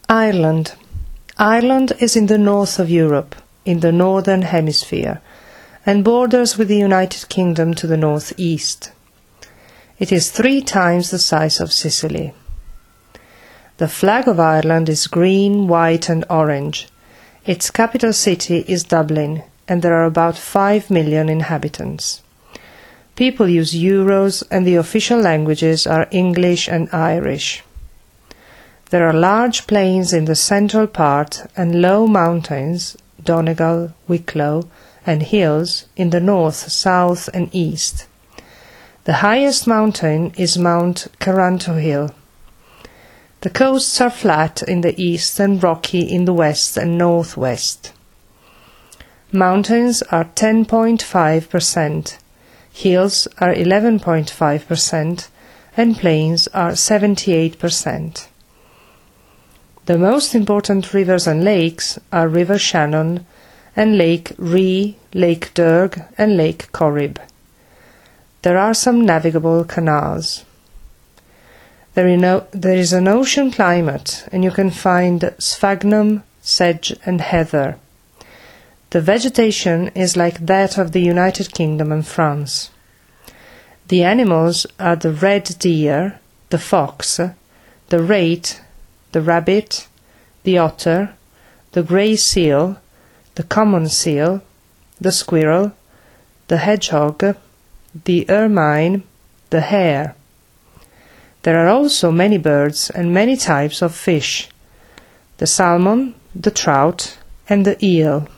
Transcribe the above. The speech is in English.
Ireland. Ireland is in the north of Europe, in the northern hemisphere, and borders with the United Kingdom to the northeast. It is 3 times the size of Sicily. The flag of Ireland is green, white and orange. Its capital city is Dublin, and there are about 5 million inhabitants. People use euros, and the official languages are English and Irish. There are large plains in the central part and low mountains, Donegal, Wicklow, and hills in the north, south and east. The highest mountain is Mount Carrantohill. The coasts are flat in the east and rocky in the west and northwest. Mountains are 10.5%, hills are 11.5%, and plains are 78%. The most important rivers and lakes are River Shannon and Lake Ree, Lake Derg and Lake Corrib. There are some navigable canals. There is an ocean climate, and you can find sphagnum, sedge and heather. The vegetation is like that of the United Kingdom and France. The animals are the red deer, the fox, the rate, the rabbit, the otter, the grey seal, the common seal, the squirrel, the hedgehog, the ermine, the hare. There are also many birds and many types of fish, the salmon, the trout, and the eel.